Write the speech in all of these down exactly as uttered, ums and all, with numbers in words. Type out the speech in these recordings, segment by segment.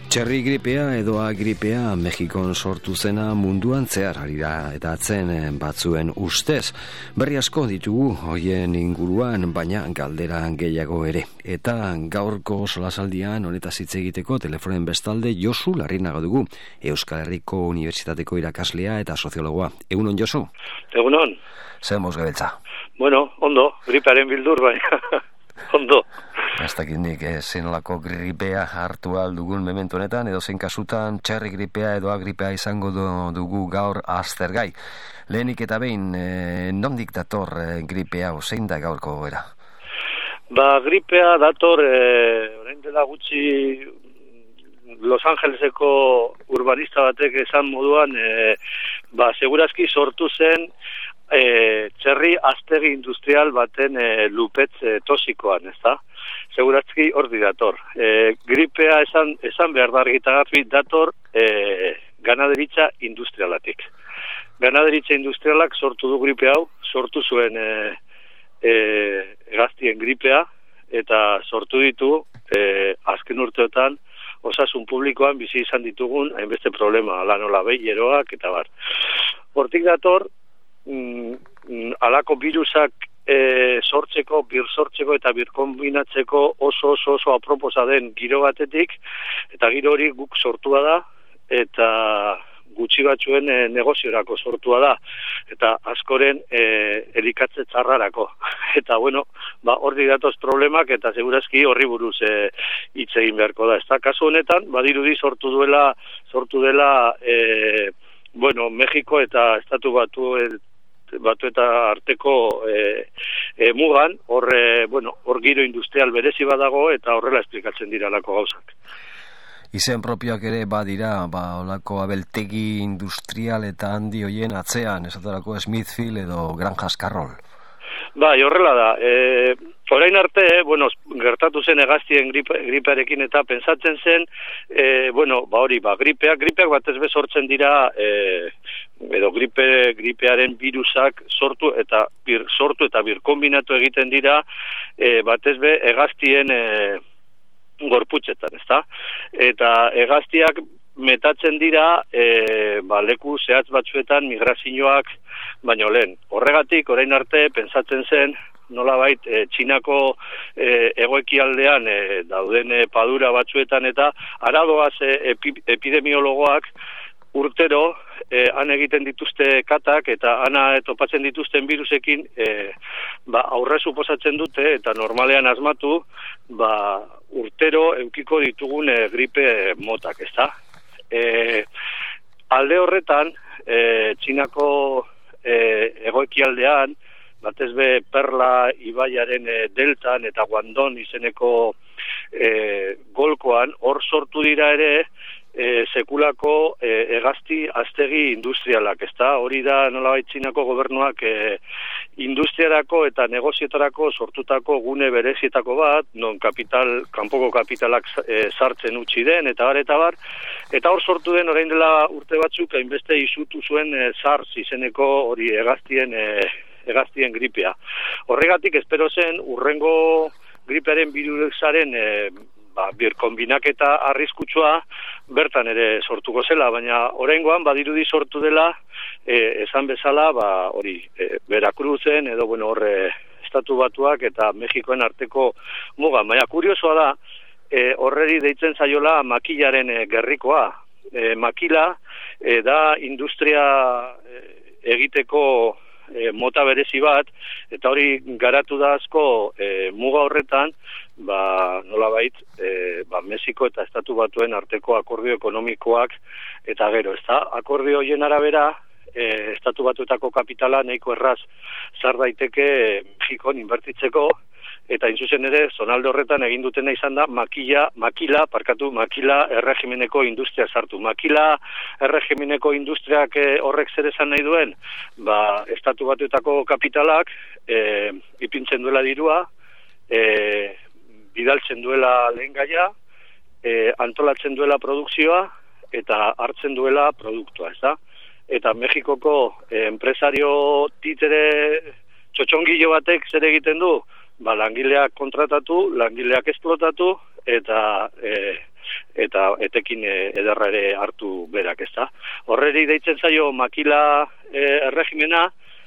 Txerri gripea edo A gripea Mexikon sortu zena munduan zehar ari da eta atzen batzuen ustez. Berri asko ditugu hoien inguruan, baina galdera gehiago ere. Eta gaurko solasaldian honetaz hitz egiteko telefonen bestalde Josu Larrinaga dugu, Euskal Herriko Unibertsitateko irakaslea eta soziologoa. Egunon, Josu? Egunon. Zer moz gabiltza? Bueno, ondo, gripearen bildur baina. Ondo. Ez dakit nik zenolako gripea hartu aldugun memento honetan, edo zein kasutan txerri gripea edo A gripea izango dugu gaur aztergai. Lehenik eta behin, e, nondik dator e, gripea, o zein da gaurko goera? Ba, gripea dator, e, orain dela gutxi Los Angeleseko urbanista batek esan moduan, e, ba, segurazki sortu zen e, txerri aztegi industrial baten e, lupetz e, tosikoan, ez da? Segurazki hor dator. E, gripea esan, esan behar da argitagarri dator e, ganaderitza industrialatik. Ganaderitza industrialak sortu du gripe hau, sortu zuen e, e, gaztien gripea, eta sortu ditu e, azken urteotan osasun publikoan bizi izan ditugun hainbeste problema, ala nola behieroak eta bar. Hortik dator, mm, alako virusak E, sortzeko, bir sortzeko eta bir kombinatzeko oso oso oso aproposa den giro batetik, eta giro hori guk sortua da, eta gutxi batzuen e, negoziorako sortua da, eta askoren e, elikatze txarrarako. Eta bueno, ba, horri datoz problemak, eta segurazki horri buruz e, hitz egin beharko da. Ez da, kasu honetan, badirudi sortu duela, sortu dela, e, bueno, Mexiko eta Estatu Batu batu eta arteko e, e, mugan, hor, e, bueno, hor giro industrial berezi badago eta horrela esplikatzen dira lako gauzak. Izen propioak ere badira, ba, olako abeltegi industrial eta handi hoien atzean, esaterako Smithfield edo Granjas Carroll. Bai, horrela da. E, orain arte, eh, bueno, gertatu zen hegaztien gripe, gripearekin eta pensatzen zen, e, bueno, ba hori, ba, gripeak, gripeak batez be sortzen dira, e, edo gripe, gripearen virusak sortu eta bir, sortu eta bir kombinatu egiten dira, e, batez be hegaztien e, gorputzetan, ezta? Eta hegaztiak metatzen dira e, ba, leku zehatz batzuetan migrazioak baino lehen. Horregatik, orain arte, pensatzen zen, nolabait, e, Txinako e, egoekialdean e, dauden e, padura batzuetan eta aradoaz e, epi, epidemiologoak urtero e, han egiten dituzte katak eta ana topatzen dituzten virusekin e, ba, aurre suposatzen dute eta normalean asmatu ba, urtero eukiko ditugun e, gripe motak, ezta? E, alde horretan, e, Txinako e, egoekialdean, batez be Perla ibaiaren e, deltan eta Guandon izeneko e, golkoan, hor sortu dira ere e, sekulako e, hegazti aztegi industrialak, ezta? Hori da nolabait Txinako gobernuak e, industriarako eta negozietarako sortutako gune berezietako bat, non kapital, kanpoko kapitalak e, sartzen utzi den, eta bar, eta bar, eta hor sortu den orain dela urte batzuk, hainbeste izutu zuen e, SARS izeneko hori hegaztien e, hegaztien gripea. Horregatik espero zen urrengo gripearen birusaren e, ba, birkombinaketa arriskutsua bertan ere sortuko zela, baina oraingoan badirudi sortu dela e, esan bezala, ba, hori e, Veracruzen edo bueno, horre Estatu Batuak eta Mexikoen arteko muga. Baina kuriosoa da, e, horreri deitzen zaiola makilaren e, gerrikoa. E, makila e, da industria e, egiteko E, mota berezi bat, eta hori garatu da asko e, muga horretan, ba, nolabait, e, ba, Mexiko eta Estatu Batuen arteko akordio ekonomikoak, eta gero, ez da, akordio hoien arabera, e, Estatu Batuetako kapitala nahiko erraz zar daiteke e, Mexikon inbertitzeko, eta intzuzen ere, zonalde horretan egin dutena izan da, makila, makila, parkatu, makila erregimeneko industria sartu. Makila erregimeneko industriak e, horrek zer esan nahi duen, ba, Estatu Batuetako kapitalak e, ipintzen duela dirua, e, bidaltzen duela lehen gaia, e, antolatzen duela produkzioa, eta hartzen duela produktua, ez da? Eta Mexikoko e, enpresario titere txotxongilo batek zer egiten du? Ba, langileak kontratatu, langileak esplotatu, eta e, eta etekin ederra ere hartu berak, ezta. Horreri deitzen zaio makila e, erregimena,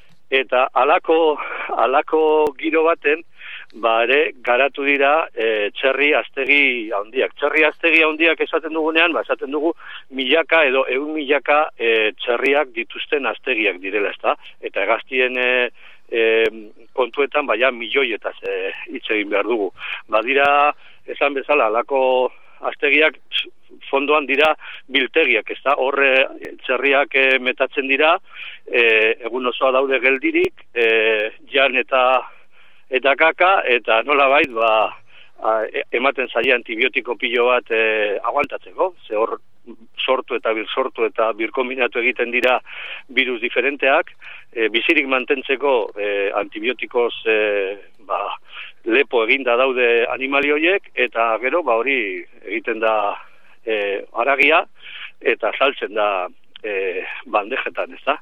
eta alako, alako giro baten, ba ere garatu dira e, txerri aztegi handiak. Txerri aztegi handiak esaten dugunean, ba esaten dugu milaka edo ehun milaka e, txerriak dituzten aztegiak direla, ezta. Eta hegaztien e, e, kontuetan baia milioietaz e, hitz egin behar dugu. Badira, esan bezala, alako aztegiak fondoan dira biltegiak, ezta. Horre txerriak e, metatzen dira, e, egun osoa daude geldirik, e, jan eta eta kaka, eta nolabait, ba, ematen zaila antibiotiko pilo bat e, aguantatzeko, ze hor sortu eta bir sortu eta birkombinatu egiten dira virus diferenteak, e, bizirik mantentzeko e, antibiotikoz e, ba, lepo eginda daude animali horiek, eta gero ba hori egiten da e, haragia, eta saltzen da e, bandejetan, ez da?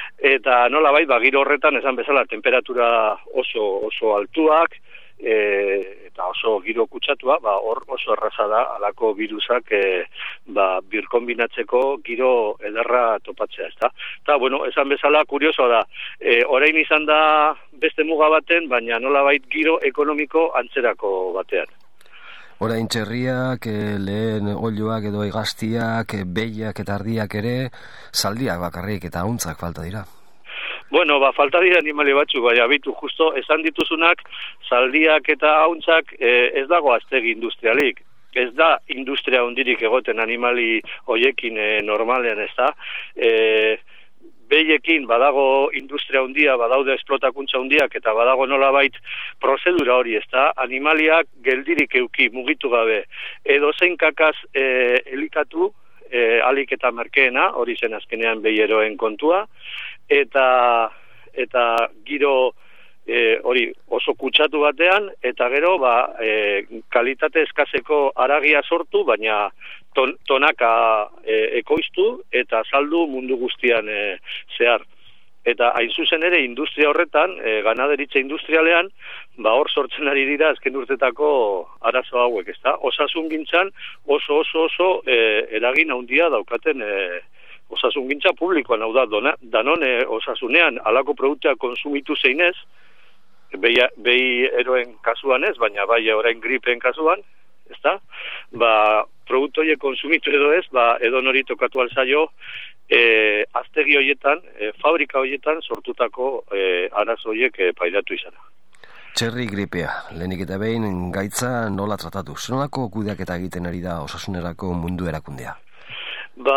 Eta nolabait, ba, giro horretan, esan bezala, temperatura oso oso altuak, e, eta oso giro kutsatua, ba, hor oso erraza da, alako virusak e, ba, birkombinatzeko giro ederra topatzea, ez da? Eta, bueno, esan bezala, kurioso da, e, orain izan da beste muga baten, baina nolabait giro ekonomiko antzerako batean. Orain txerriak, lehen oiloak edo hegaztiak, behiak eta ardiak ere, zaldiak bakarrik eta hauntzak falta dira. Bueno, ba, falta dira animali batzuk, bai, abitu, justo, esan dituzunak, zaldiak eta hauntzak eh, ez dago aztegi industrialik. Ez da industria hundirik egoten animali hoiekin eh, normalean, ez da. Eh, Behiekin badago industria hundia, badaude esplotakuntza hundiak, eta badago nolabait prozedura hori, ez da, animaliak geldirik euki mugitu gabe, edo zein kakaz e, elikatu, e, alik eta merkeena, hori zen azkenean behieroen kontua, eta, eta giro e, hori oso kutsatu batean, eta gero ba, e, kalitate eskaseko haragia sortu, baina Ton, tonaka e, ekoiztu eta saldu mundu guztian e, zehar. Eta hain zuzen ere industria horretan, e, ganaderitza industrialean, ba hor sortzen ari dira azken urtetako arazo hauek, ezta? Osasungintzan oso oso oso e, eragin handia daukaten e, osasungintza publikoan, hau da, dona, danone osasunean alako produktua konsumitu zeinez, behi, behi eroen kasuan ez, baina bai orain gripen kasuan, ezta? Ba, produktu horiek konsumitu edo ez, ba, edo nori tokatu alzaio, e, aztegi horietan, e, fabrika horietan sortutako e, arazo horiek e, pairatu izana. Txerri gripea, lehenik eta behin gaitza nola tratatu? Zenolako kudeaketa egiten ari da osasunerako mundu erakundea? Ba,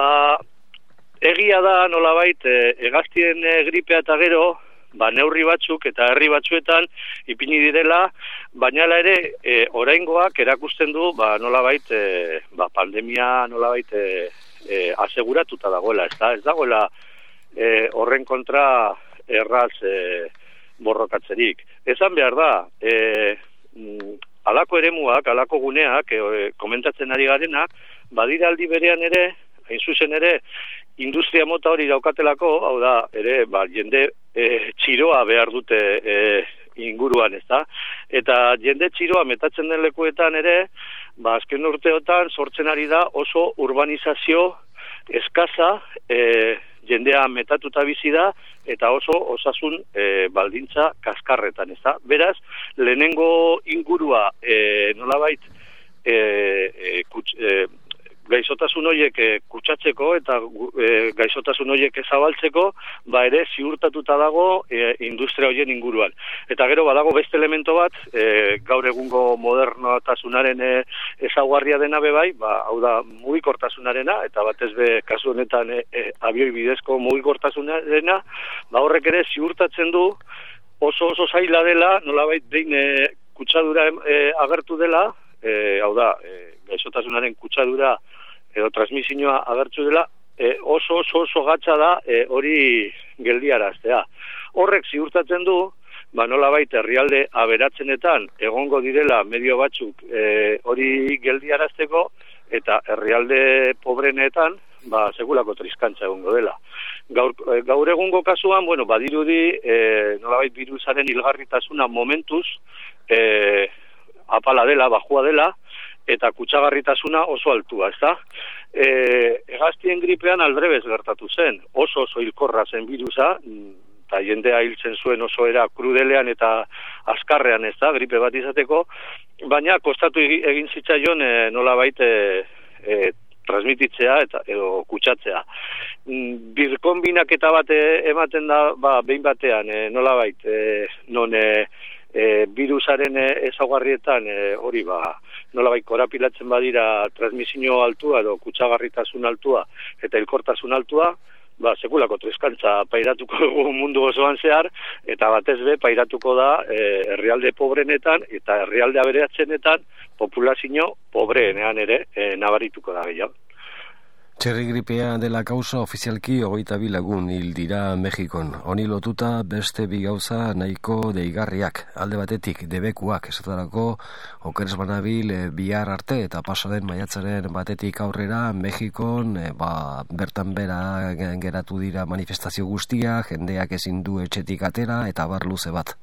egia da nolabait, e, hegaztien e, gripea eta gero, ba, neurri batzuk eta herri batzuetan ipini direla, baina ere e, oraingoak erakusten du ba, nolabait e, ba, pandemia nolabait e, e, aseguratuta dagoela, ez da? Ez dagoela e, horren kontra erraz e, borrokatzerik. Esan behar da, e, m, alako eremuak, alako guneak, e, komentatzen ari garena, badira aldi berean ere, hain zuzen ere, industria mota hori daukatelako, hau da, ere, ba, jende e, txiroa behar dute e, inguruan, ez da? Eta jende txiroa metatzen den lekuetan ere, ba, azken urteotan sortzen ari da oso urbanizazio eskaza, e, jendea metatuta bizi da, eta oso osasun e, baldintza kaskarretan, ez da? Beraz, lehenengo ingurua e, nolabait e, e, kuts, e, gaizotasun horiek e, kutsatzeko eta e, gaizotasun horiek ezabaltzeko, ba ere ziurtatuta dago e, industria horien inguruan. Eta gero badago beste elemento bat, e, gaur egungo modernotasunaren e, ezaugarria dena bebai, ba, hau da mugikortasunarena, eta batez be kasu honetan e, e, abioi bidezko mugikortasunarena, ba horrek ere ziurtatzen du oso oso zaila dela, nolabait behin e, kutsadura e, agertu dela, e, hau da, e, gaizotasunaren kutsadura edo transmisioa agertu dela, e, oso oso oso gatza da e, hori geldiaraztea. Horrek ziurtatzen du, ba nolabait herrialde aberatzenetan egongo direla medio batzuk e, hori geldiarazteko, eta herrialde pobrenetan, ba segulako triskantza egongo dela. Gaur, e, gaur egungo kasuan, bueno, badirudi e, nolabait virusaren hilgarritasuna momentuz e, apala dela, bajua dela, eta kutsagarritasuna oso altua, ezta? E, hegaztien gripean aldrebez gertatu zen, oso oso hilkorra zen birusa, eta jendea hiltzen zuen oso era krudelean eta azkarrean, ez da, gripe bat izateko, baina kostatu egin zitzaion e, nolabait e, e, transmititzea eta edo kutsatzea. Birkonbinaketa bat ematen da, ba, behin batean, e, nolabait, e, non e, e, virusaren ezaugarrietan e, hori ba, nolabait korapilatzen badira transmisio altua edo kutsagarritasun altua eta hilkortasun altua, ba, sekulako treskantza pairatuko dugu mundu osoan zehar, eta batez be pairatuko da e, herrialde pobrenetan eta herrialde aberatzenetan populazio pobreenean ere e, nabarituko da gehiago. Txerri gripea dela kausa ofizialki hogeita bi lagun hil dira Mexikon. Honi lotuta beste bi gauza nahiko deigarriak. Alde batetik debekuak esatarako okeres banabil e, bihar arte eta pasaren maiatzaren batetik aurrera Mexikon e, ba, bertan bera geratu dira manifestazio guztiak, jendeak ezin du etxetik atera eta bar luze bat.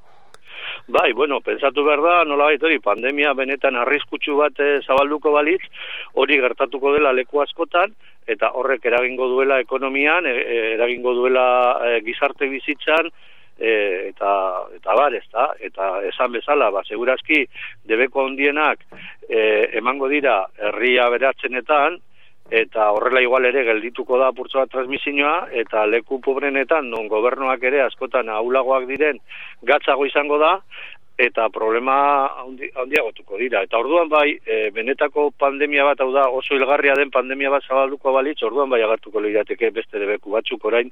Bai, bueno, pensatu behar da, nolabait hori, pandemia benetan arriskutsu bat e, zabalduko balitz, hori gertatuko dela leku askotan, eta horrek eragingo duela ekonomian, e, eragingo duela e, gizarte bizitzan, e, eta, eta bar, ez da, eta esan bezala, ba, segurazki, debeko handienak e, emango dira herria beratzenetan, eta horrela igual ere geldituko da apurtzo bat transmisioa, eta leku pobrenetan, non gobernuak ere askotan ahulagoak diren, gatzago izango da, eta problema handi, handiagotuko dira. Eta orduan bai, e, benetako pandemia bat, hau da, oso hilgarria den pandemia bat zabalduko balitz, orduan bai agartuko lirateke beste debeku batzuk orain,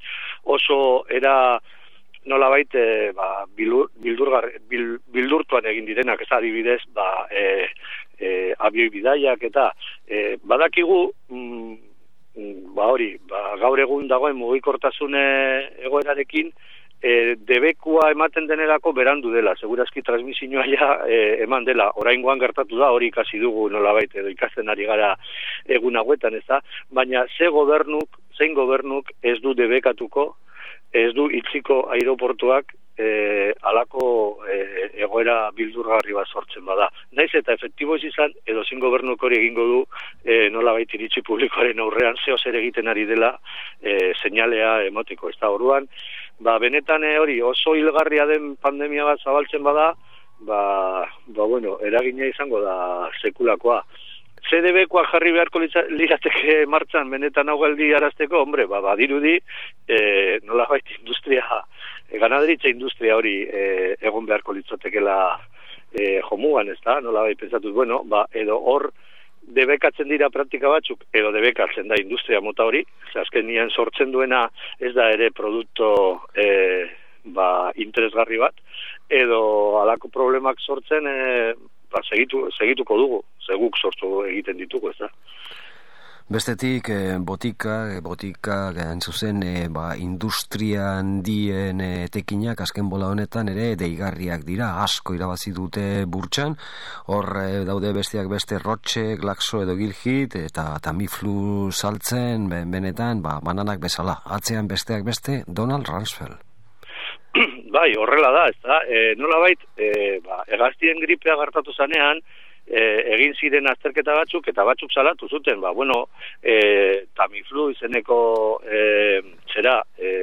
oso era nolabait e, ba, bildur, bildurgar, bil, bildurtuan egin direnak, ez adibidez, ba, e, E, abioi bidaiak eta e, badakigu mm, ba hori, ba, gaur egun dagoen mugikortasune egoerarekin e, debekua ematen denerako berandu dela, segurazki transmisioa ja e, eman dela, oraingoan gertatu da, hori ikasi dugu nolabait edo ikasten ari gara egun hauetan, ez da, baina ze gobernuk, zein gobernuk ez du debekatuko, ez du itziko aeroportuak e, alako e, egoera bildurgarri bat sortzen bada. Naiz eta efektibo ez izan, edo zin gobernuk hori egingo du e, nolabait iritsi publikoaren aurrean zeo zer egiten ari dela e, seinalea emoteko. Ez da, orduan, ba, benetan e, hori oso hilgarria den pandemia bat zabaltzen bada, ba, ba bueno, eragina izango da sekulakoa. C D B-koa jarri beharko lirateke martxan benetan hau galdi arazteko, hombre, ba, badirudi, e, nolabait industria, e, ganaderitza industria hori e, egon beharko litzatekela e, jomugan, ez da, nolabait pentsatuz, bueno, ba, edo hor debekatzen dira praktika batzuk, edo debekatzen da industria mota hori, azkenian sortzen duena ez da ere produkto e, ba, interesgarri bat, edo alako problemak sortzen, e, ba, segitu, segituko dugu, seguk sortu egiten ditugu, ez da. Bestetik, eh, botika, botika, gain zuzen, eh, ba, industria handien eh, tekinak azken bola honetan ere deigarriak dira, asko irabazi dute burtsan, hor eh, daude besteak beste Roche, Glaxo edo Gilhit, eta Tamiflu saltzen, ben, benetan, ba, bananak bezala, atzean besteak beste, Donald Rumsfeld. Bai, horrela da, ez da, e, nolabait, e, ba, hegaztien gripea gertatu zanean, e, egin ziren azterketa batzuk, eta batzuk salatu zuten, ba, bueno, e, Tamiflu izeneko e, zera, e,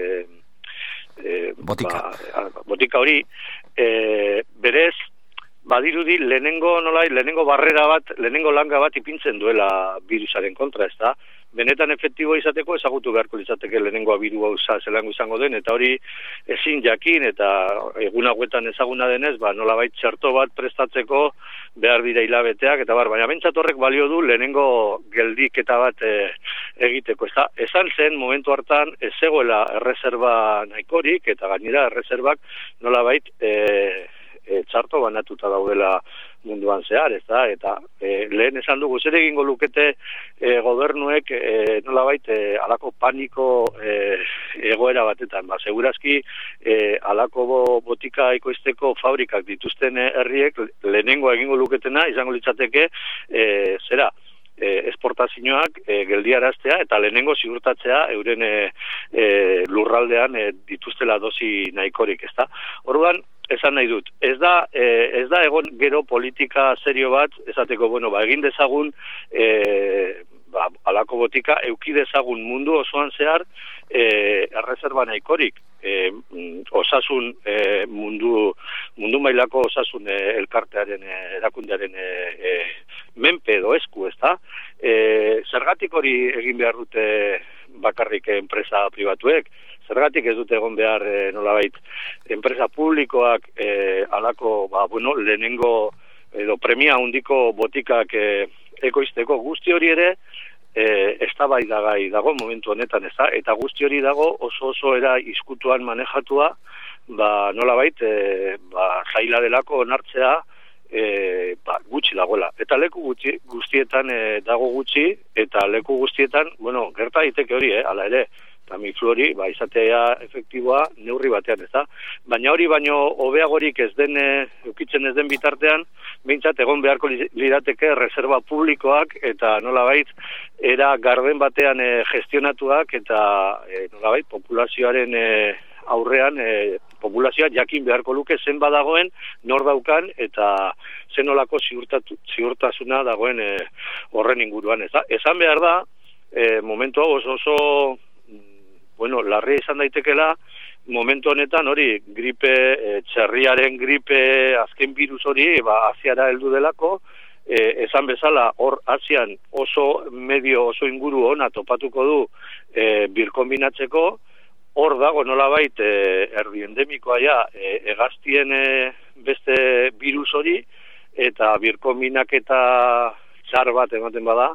e, botika. Ba, botika hori, e, berez, badirudi lehenengo nolai, lehenengo barrera bat, lehenengo langa bat ipintzen duela virusaren kontra, ez da, benetan efektibo izateko ezagutu beharko litzateke lehenengoa birua zelango izango den, eta hori ezin jakin, eta egun hauetan ezaguna denez, ba, nolabait txerto bat prestatzeko behar dira hilabeteak, eta bar, baina bentsat horrek balio du lehenengo geldiketa bat e, egiteko. Ez esan zen, momentu hartan, ez zegoela erreserba nahikorik, eta gainera erreserbak nolabait e, e, txarto banatuta daudela munduan zehar, ez da, eta e, lehen esan dugu, zer egingo lukete e, gobernuek e, nolabait e, alako paniko e, egoera batetan, ba, segurazki e, alako bo, botika ekoizteko fabrikak dituzten herriek lehenengo egingo luketena, izango litzateke, e, zera, e, esportatzea esportazioak e, geldiaraztea eta lehenengo ziurtatzea euren e, e, lurraldean e, dituztela dosi nahikorik, ezta? Orduan, esan nahi dut, ez da, e, ez da egon gero politika serio bat, esateko, bueno, ba, egin dezagun e, ba, alako botika, euki dezagun mundu osoan zehar e, erreserba nahikorik. E, osasun e, mundu mundu mailako osasun e, elkartearen e, erakundearen e, e, menpe edo esku, ezta? E, zergatik hori egin behar dute bakarrik enpresa pribatuek? Zergatik ez dute egon behar e, nolabait enpresa publikoak e, alako, ba, bueno, lehenengo edo premia handiko botikak e, ekoizteko? Guzti hori ere E, eztabaidagai dago momentu honetan, ez da? Eta guzti hori dago oso oso era izkutuan manejatua, ba, nolabait, e, ba, zaila delako onartzea e, ba, gutxi dagoela. Eta leku gutxi, guztietan e, dago gutxi, eta leku guztietan, bueno, gerta daiteke hori, eh, ala ere, Tamiflu hori, ba, izatea efektiboa neurri batean, ez da? Baina hori baino hobeagorik ez den, eukitzen ez den bitartean, behintzat egon beharko lirateke reserva publikoak eta nolabait era garden batean e, gestionatuak eta e, nolabait populazioaren e, aurrean e, populazioa jakin beharko luke zen badagoen, nor daukan eta zenolako ziurtasuna dagoen e, horren inguruan, ez da? Esan behar da, e, momentu hau oso oso bueno, larria izan daitekela, momentu honetan hori gripe, e, txerriaren gripe, azken virus hori, ba, Asiara heldu delako, e, esan bezala, hor Asian oso medio, oso inguru ona topatuko du e, birkombinatzeko, hor dago nolabait e, erdi endemikoa ja, e, egaztien e, beste virus hori, eta birkombinaketa txar bat ematen bada,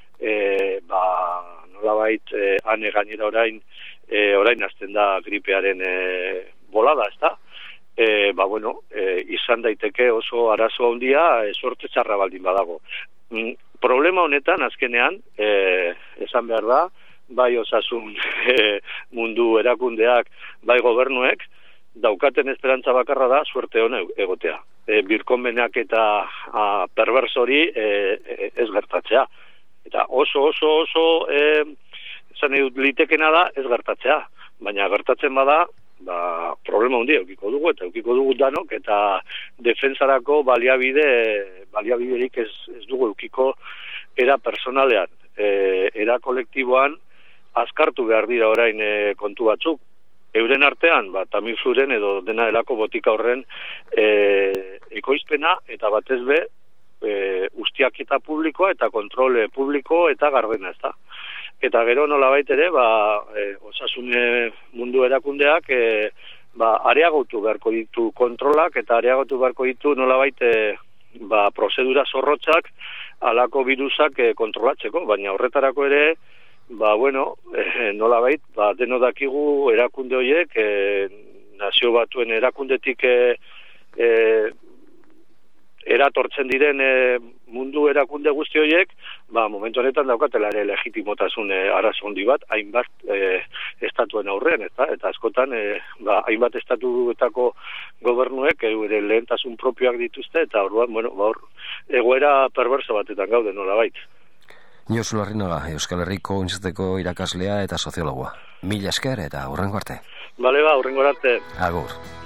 e, ba, nolabait e, ane gainera orain, E, orain hasten da gripearen e, bolada, ez da? E, ba, bueno, e, izan daiteke oso arazo handia e, sorte txarra baldin badago. Mm, problema honetan, azkenean, e, esan behar da, bai osasun e, mundu erakundeak, bai gobernuek, daukaten esperantza bakarra da suerte hona egotea. E, birkonbenak eta a, perversori e, e, ez gertatzea. Eta oso, oso, oso... E, esan edut litekena da ez gertatzea, baina gertatzen bada, ba, problema hundi eukiko dugu, eta eukiko dugu danok, eta defensarako baliabide, baliabiderik ez, ez dugu eukiko era personalean, e, era kolektiboan azkartu behar dira orain e, kontu batzuk. Euren artean, ba, Tamifluren edo dena delako botika horren e, ekoizpena, eta batez be, e, ustiaketa publikoa eta kontrole publiko eta gardena, ez da. Eta gero nolabait ere, ba, e, osasune mundu erakundeak e, ba, areagotu beharko ditu kontrolak eta areagotu beharko ditu nolabait e, ba, prozedura zorrotzak alako virusak e, kontrolatzeko, baina horretarako ere, ba, bueno, e, nolabait, ba, deno dakigu erakunde horiek, e, nazio batuen erakundetik e, e, eratortzen diren e, mundu erakunde guzti horiek, ba, momentu honetan daukatela ere legitimotasun e, arazo handi bat, hainbat e, estatuen aurrean, eta, eta askotan, e, ba, hainbat estatuetako gobernuek ere lehentasun propioak dituzte, eta orduan, bueno, ba, hor, egoera perverso batetan gaude nolabait. Josu Larrinaga, Euskal Herriko Unibertsitateko irakaslea eta soziologoa. Mila esker eta hurrengo arte. Bale ba, hurrengo arte. Agur.